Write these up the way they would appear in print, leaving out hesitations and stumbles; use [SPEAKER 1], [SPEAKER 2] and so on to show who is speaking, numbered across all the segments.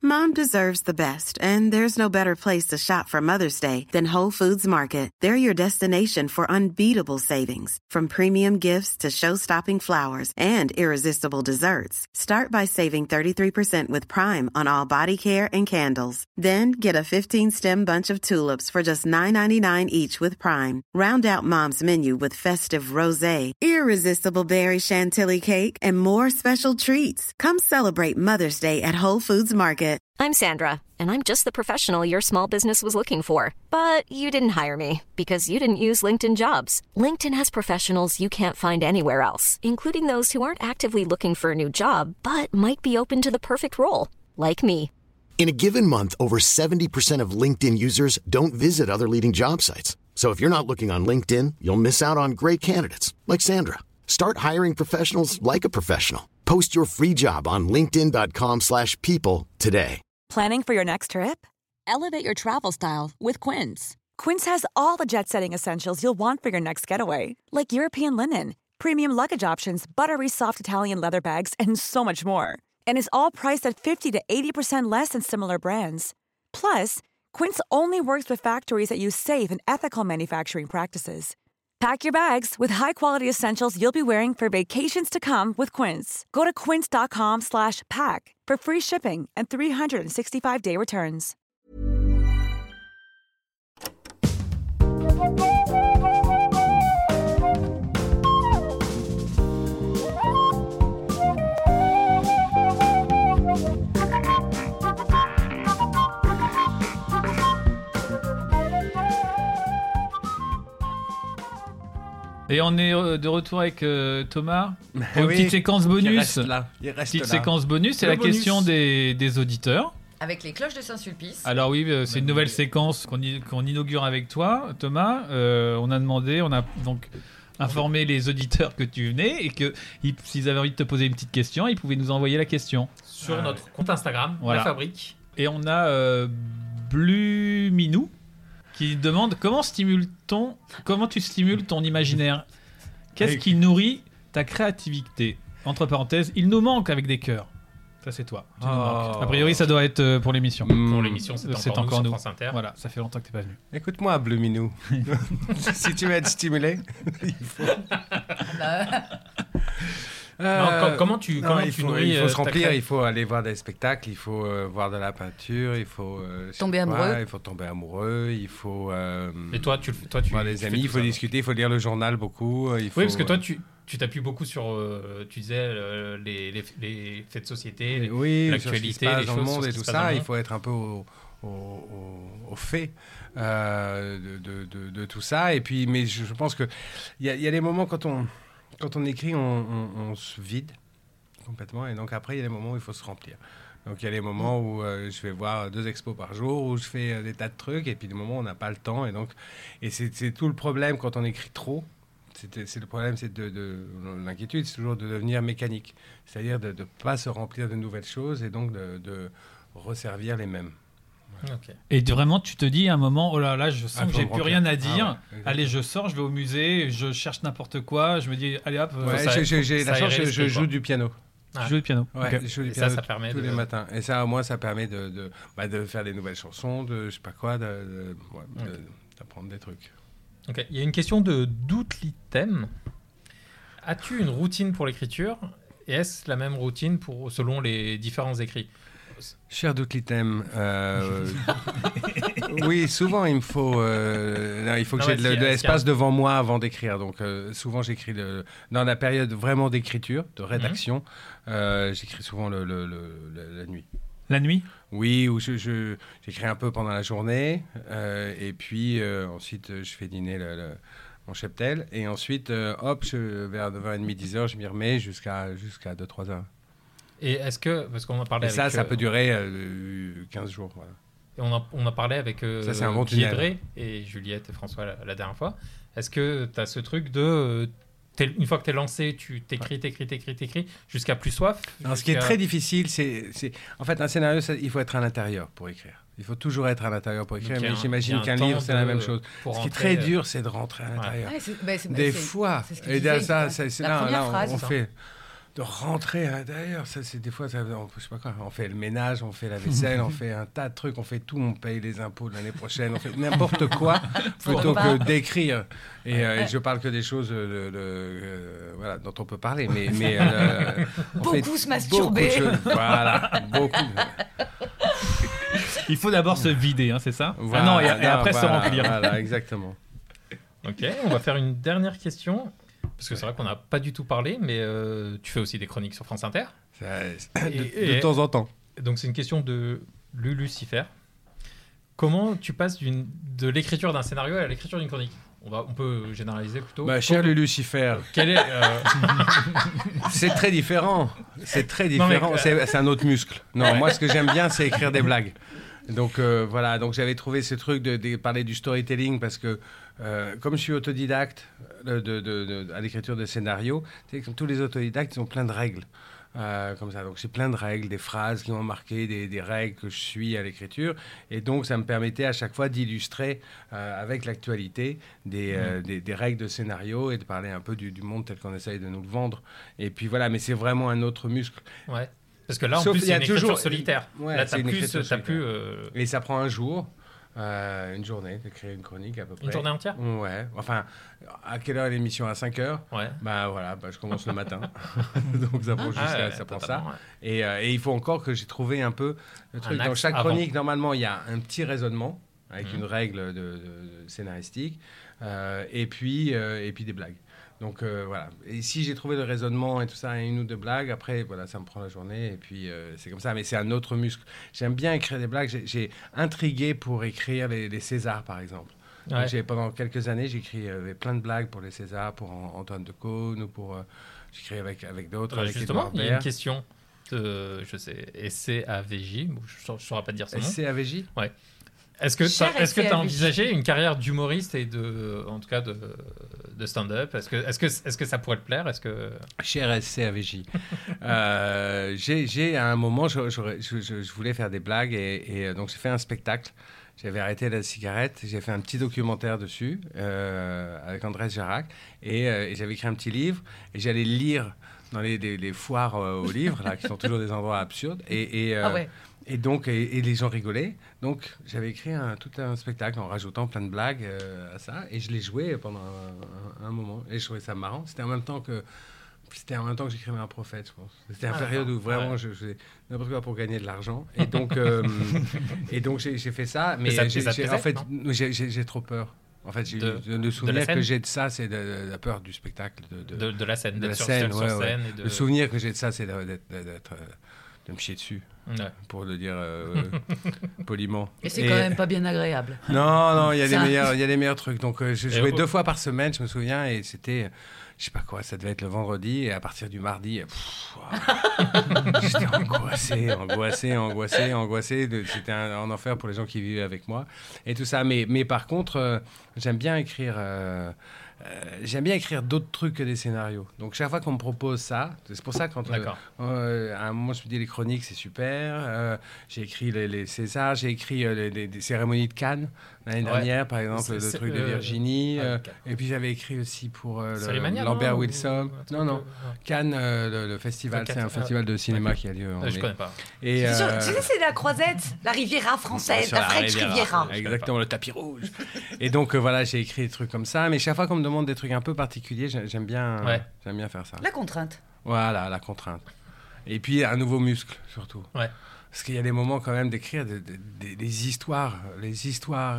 [SPEAKER 1] Mom deserves the best, and there's no better place to shop for Mother's Day than Whole Foods Market. They're your destination for unbeatable savings, from premium gifts to show-stopping flowers and irresistible desserts. Start by saving 33% with Prime on all body care and candles. Then get a 15-stem bunch of tulips for just $9.99 each with Prime. Round out Mom's menu with festive rosé, irresistible berry chantilly cake, and more special treats. Come celebrate Mother's Day at Whole Foods Market.
[SPEAKER 2] I'm Sandra, and I'm just the professional your small business was looking for. But you didn't hire me because you didn't use LinkedIn Jobs. LinkedIn has professionals you can't find anywhere else, including those who aren't actively looking for a new job, but might be open to the perfect role, like me.
[SPEAKER 3] In a given month, over 70% of LinkedIn users don't visit other leading job sites. So if you're not looking on LinkedIn, you'll miss out on great candidates, like Sandra. Start hiring professionals like a professional. Post your free job on linkedin.com/people today.
[SPEAKER 4] Planning for your next trip?
[SPEAKER 5] Elevate your travel style with Quince.
[SPEAKER 4] Quince has all the jet-setting essentials you'll want for your next getaway, like European linen, premium luggage options, buttery soft Italian leather bags, and so much more. And is all priced at 50 to 80% less than similar brands. Plus, Quince only works with factories that use safe and ethical manufacturing practices. Pack your bags with high-quality essentials you'll be wearing for vacations to come with Quince. Go to quince.com/pack for free shipping and 365-day returns.
[SPEAKER 6] Et on est de retour avec Thomas pour une petite séquence bonus. Séquence bonus, c'est la question des auditeurs.
[SPEAKER 7] Avec les cloches de Saint-Sulpice.
[SPEAKER 6] Alors oui, c'est une nouvelle séquence qu'on inaugure avec toi, Thomas. On a donc informé les auditeurs que tu venais et que s'ils avaient envie de te poser une petite question, ils pouvaient nous envoyer la question.
[SPEAKER 8] Sur notre compte Instagram, voilà. La Fabrique.
[SPEAKER 6] Et on a Bluminou qui demande comment tu stimules ton imaginaire. Qu'est-ce qui nourrit ta créativité? Entre parenthèses, il nous manque avec des cœurs. Ça, c'est toi. A priori, ça doit être pour l'émission.
[SPEAKER 8] Pour l'émission, c'est encore nous. France Inter.
[SPEAKER 6] Voilà, ça fait longtemps que t'es pas venu.
[SPEAKER 9] Écoute-moi, Bluminou. Si tu veux être stimulé, il faut...
[SPEAKER 8] comment tu nourris?
[SPEAKER 9] Il faut se remplir, il faut aller voir des spectacles, il faut voir de la peinture, il faut
[SPEAKER 7] tomber amoureux.
[SPEAKER 9] Il faut tomber amoureux, il faut.
[SPEAKER 8] Et toi, tu
[SPEAKER 9] voir les amis, il faut discuter, il faut lire le journal beaucoup.
[SPEAKER 8] Oui, parce que toi, tu t'appuies beaucoup sur, tu disais, les faits de société, l'actualité, les
[SPEAKER 9] choses dans le monde et tout ça.
[SPEAKER 8] Il
[SPEAKER 9] faut être un peu au fait de tout ça. Et puis, mais je pense que il y a des moments quand on écrit, on se vide complètement. Et donc après, il y a des moments où il faut se remplir. Donc il y a des moments où je vais voir 2 expos par jour, où je fais des tas de trucs. Et puis des moments où on n'a pas le temps. Et c'est tout le problème quand on écrit trop. C'est le problème, c'est l'inquiétude, c'est toujours de devenir mécanique. C'est-à-dire de ne pas se remplir de nouvelles choses et donc de resservir les mêmes.
[SPEAKER 6] Okay. Et vraiment, tu te dis à un moment, oh là là, je sens que j'ai plus rien à dire. Allez, je sors, je vais au musée, je cherche n'importe quoi. Je me dis, allez hop.
[SPEAKER 9] J'ai la chance, je joue du piano.
[SPEAKER 6] Tu joues du piano.
[SPEAKER 9] Ouais,
[SPEAKER 6] okay.
[SPEAKER 9] Je joue du piano ça permet tous les matins. Et ça, au moins, ça permet de faire des nouvelles chansons, de je sais pas quoi, d'apprendre des trucs.
[SPEAKER 8] Okay. Il y a une question de Doutlitem. As-tu une routine pour l'écriture? Et est-ce la même routine selon les différents écrits?
[SPEAKER 9] Cher Doutlitem, oui, souvent il faut que j'ai de l'espace devant moi avant d'écrire. Donc souvent j'écris dans la période vraiment d'écriture, de rédaction, j'écris souvent la nuit.
[SPEAKER 6] La nuit?
[SPEAKER 9] Oui, ou j'écris un peu pendant la journée, et puis ensuite je fais dîner mon cheptel, et ensuite vers 9h30, 10h, je m'y remets jusqu'à 2-3 heures.
[SPEAKER 8] Et est-ce que, parce qu'on a parlé avec...
[SPEAKER 9] ça peut durer 15 jours. Voilà.
[SPEAKER 8] Et on a parlé avec Guy et Juliette et François la dernière fois. Est-ce que tu as ce truc de... une fois que tu es lancé, tu t'écris jusqu'à plus soif?
[SPEAKER 9] Ce qui est très difficile, c'est... En fait, un scénario, il faut être à l'intérieur pour écrire. Il faut toujours être à l'intérieur pour écrire, mais j'imagine qu'un livre, c'est la même chose. Ce qui est très dur, c'est de rentrer à l'intérieur. Des fois. Et là, on fait... de rentrer à l'intérieur. Ça, c'est des fois, je sais pas quoi, on fait le ménage, on fait la vaisselle, on fait un tas de trucs, on fait tout, on paye les impôts de l'année prochaine, on fait n'importe quoi plutôt que d'écrire. Et je parle que des choses voilà, dont on peut parler. Mais
[SPEAKER 7] beaucoup se masturber.
[SPEAKER 9] Voilà, beaucoup.
[SPEAKER 6] Il faut d'abord se vider, hein, c'est ça?
[SPEAKER 9] Voilà,
[SPEAKER 6] et après se remplir.
[SPEAKER 9] Voilà, exactement.
[SPEAKER 8] Ok, on va faire une dernière question. Parce que c'est vrai qu'on n'a pas du tout parlé, mais tu fais aussi des chroniques sur France Inter.
[SPEAKER 9] De temps en temps.
[SPEAKER 8] Donc c'est une question de Lulucifer. Comment tu passes de l'écriture d'un scénario à l'écriture d'une chronique? On peut généraliser plutôt.
[SPEAKER 9] Cher Lulucifer. C'est très différent. C'est très différent. C'est un autre muscle. Non, moi ce que j'aime bien, c'est écrire des blagues. Donc voilà, donc j'avais trouvé ce truc de parler du storytelling parce que comme je suis autodidacte à l'écriture de scénarios, tu sais, comme tous les autodidactes, ils ont plein de règles. Comme ça. Donc j'ai plein de règles, des phrases qui m'ont marqué, des règles que je suis à l'écriture. Et donc ça me permettait à chaque fois d'illustrer avec l'actualité des règles de scénario et de parler un peu du monde tel qu'on essaye de nous le vendre. Et puis voilà, mais c'est vraiment un autre muscle.
[SPEAKER 8] Ouais. Parce que là, en plus, c'est une écriture solitaire.
[SPEAKER 9] Ouais,
[SPEAKER 8] là, t'as plus.
[SPEAKER 9] Et ça prend un jour. Une journée d'écrire une chronique à peu près.
[SPEAKER 8] Une journée entière?
[SPEAKER 9] Ouais. Enfin, à quelle heure est l'émission? À 5h?
[SPEAKER 8] Ouais.
[SPEAKER 9] Voilà, je commence le matin. Donc ça prend ça prend ça. Ouais. Et il faut encore que j'ai trouvé un peu le truc. Dans chaque chronique, normalement, il y a un petit raisonnement avec une règle de scénaristique et puis des blagues. Donc voilà. Et si j'ai trouvé le raisonnement et tout ça, une ou deux blagues, après, voilà, ça me prend la journée et puis c'est comme ça. Mais c'est un autre muscle. J'aime bien écrire des blagues. J'ai intrigué pour écrire les Césars, par exemple. Ouais. Donc, pendant quelques années, j'écris plein de blagues pour les Césars, pour Antoine de Caunes ou pour... j'écris avec d'autres. Avec
[SPEAKER 8] justement, il y a une question je sais, Essai AVJ. Je ne saurais pas te dire son nom.
[SPEAKER 9] Essai AVJ? Ouais.
[SPEAKER 8] Est-ce que tu as envisagé une carrière d'humoriste et en tout cas de stand-up? Est-ce que ça pourrait te plaire?
[SPEAKER 9] Cher SCAVJ. J'ai à un moment, je voulais faire des blagues et donc j'ai fait un spectacle. J'avais arrêté la cigarette, j'ai fait un petit documentaire dessus avec Andrés Jarac et j'avais écrit un petit livre et j'allais lire dans les foires aux livres, là, qui sont toujours des endroits absurdes. Et donc, les gens rigolaient. Donc, j'avais écrit tout un spectacle en rajoutant plein de blagues à ça. Et je l'ai joué pendant un moment. Et je trouvais ça marrant. C'était en même temps que j'écrivais Un prophète, je pense. C'était une période où vraiment je faisais n'importe quoi pour gagner de l'argent. Et donc, j'ai fait ça. Mais j'ai trop peur. En fait, le souvenir que j'ai de ça, c'est de la peur du spectacle.
[SPEAKER 8] De la scène.
[SPEAKER 9] De la scène, ouais. Le souvenir que j'ai de ça, c'est de me chier dessus. Ouais. Pour le dire poliment.
[SPEAKER 7] Et c'est quand même pas bien agréable.
[SPEAKER 9] Non, il y a des meilleurs trucs. Donc je jouais 2 fois par semaine, je me souviens, et c'était, je sais pas quoi, ça devait être le vendredi, et à partir du mardi, j'étais angoissé. C'était un enfer pour les gens qui vivaient avec moi et tout ça. Mais par contre, j'aime bien écrire d'autres trucs que des scénarios. Donc chaque fois qu'on me propose ça, c'est pour ça que à un moment je me dis les chroniques c'est super. J'ai écrit les Césars, j'ai écrit des cérémonies de Cannes l'année dernière par exemple, le truc de Virginie. Et puis j'avais écrit aussi pour Lambert Wilson. Non. Cannes, le festival, c'est un festival de cinéma qui a lieu en mai.
[SPEAKER 8] Je connais pas.
[SPEAKER 7] Et c'est la Croisette, la Riviera française, la French Riviera.
[SPEAKER 9] Exactement, le tapis rouge. Et donc voilà, j'ai écrit des trucs comme ça. Mais chaque fois qu'on me demande des trucs un peu particuliers, j'aime bien faire ça.
[SPEAKER 7] La contrainte.
[SPEAKER 9] Voilà, la contrainte. Et puis un nouveau muscle surtout. Ouais. Parce qu'il y a des moments quand même d'écrire des histoires, les histoires.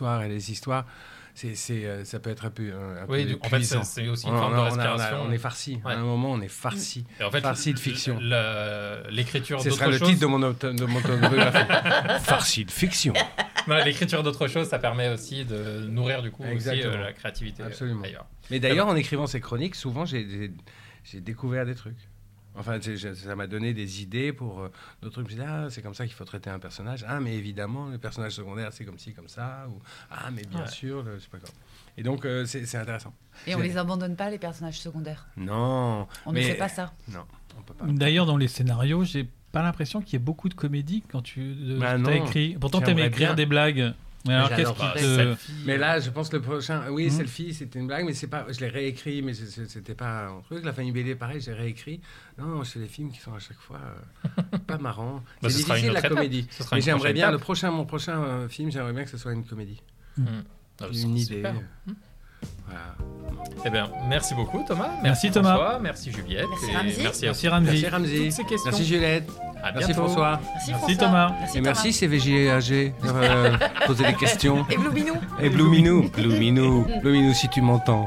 [SPEAKER 9] Ça peut être un peu
[SPEAKER 8] en fait, c'est aussi une forme de respiration.
[SPEAKER 9] On est farci. Ouais. À un moment, on est farci. En fait, farci de fiction.
[SPEAKER 8] L'écriture d'autre chose...
[SPEAKER 9] Ce sera le titre de mon autobiographie. Farci de fiction.
[SPEAKER 8] L'écriture d'autre chose, ça permet aussi de nourrir du coup aussi, la créativité.
[SPEAKER 9] Absolument. Mais d'ailleurs, en écrivant ces chroniques, souvent, j'ai découvert des trucs. Enfin, ça m'a donné des idées pour d'autres trucs. Je me disais, c'est comme ça qu'il faut traiter un personnage. Ah, mais évidemment, le personnage secondaire, c'est comme ci, comme ça. Ou, mais bien sûr, je sais pas quoi. Et donc, c'est intéressant.
[SPEAKER 7] Et on les abandonne pas, les personnages secondaires?
[SPEAKER 9] Non.
[SPEAKER 7] On ne fait pas ça.
[SPEAKER 9] Non, on peut pas.
[SPEAKER 6] D'ailleurs, dans les scénarios, j'ai pas l'impression qu'il y ait beaucoup de comédie quand tu as écrit. Pourtant, tu aimes écrire des blagues. Mais alors, qu'est-ce qui te...
[SPEAKER 9] Mais là, je pense que le prochain... Oui, Selfie, c'était une blague, mais c'est pas... Je l'ai réécrit, mais c'était pas un truc. La famille BD, pareil, j'ai réécrit. Non, c'est des films qui sont à chaque fois pas marrants.
[SPEAKER 8] Bah,
[SPEAKER 9] c'est difficile, la comédie. Mais j'aimerais bien, mon prochain film, j'aimerais bien que ce soit une comédie. J'ai une idée. Voilà.
[SPEAKER 8] Eh bien, merci beaucoup Thomas.
[SPEAKER 6] Merci Thomas.
[SPEAKER 8] François, merci Juliette.
[SPEAKER 6] Merci Ramzi.
[SPEAKER 9] Merci
[SPEAKER 8] questions.
[SPEAKER 9] Juliette.
[SPEAKER 8] Merci
[SPEAKER 9] François.
[SPEAKER 6] Merci Thomas.
[SPEAKER 9] Et merci CVJAG. Poser des questions.
[SPEAKER 7] Et Blue
[SPEAKER 9] Minou. Blue Minou si tu m'entends.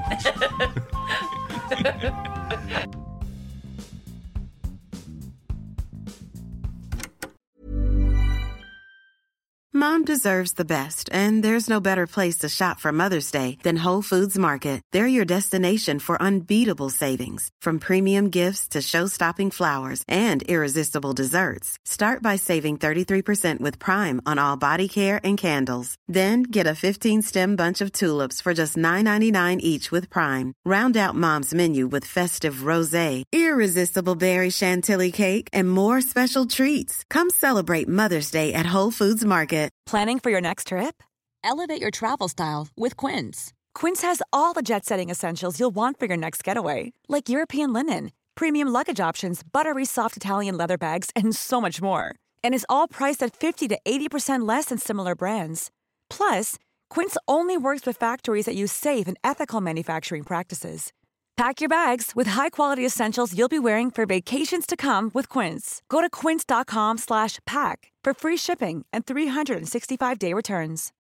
[SPEAKER 1] Mom deserves the best, and there's no better place to shop for Mother's Day than Whole Foods Market. They're your destination for unbeatable savings, from premium gifts to show-stopping flowers and irresistible desserts. Start by saving 33% with Prime on all body care and candles. Then get a 15-stem bunch of tulips for just $9.99 each with Prime. Round out Mom's menu with festive rosé, irresistible berry chantilly cake, and more special treats. Come celebrate Mother's Day at Whole Foods Market.
[SPEAKER 4] Planning for your next trip?
[SPEAKER 5] Elevate your travel style with Quince.
[SPEAKER 4] Quince has all the jet-setting essentials you'll want for your next getaway, like European linen, premium luggage options, buttery soft Italian leather bags, and so much more. And is all priced at 50 to 80% less than similar brands. Plus, Quince only works with factories that use safe and ethical manufacturing practices. Pack your bags with high-quality essentials you'll be wearing for vacations to come with Quince. Go to quince.com/pack for free shipping and 365-day returns.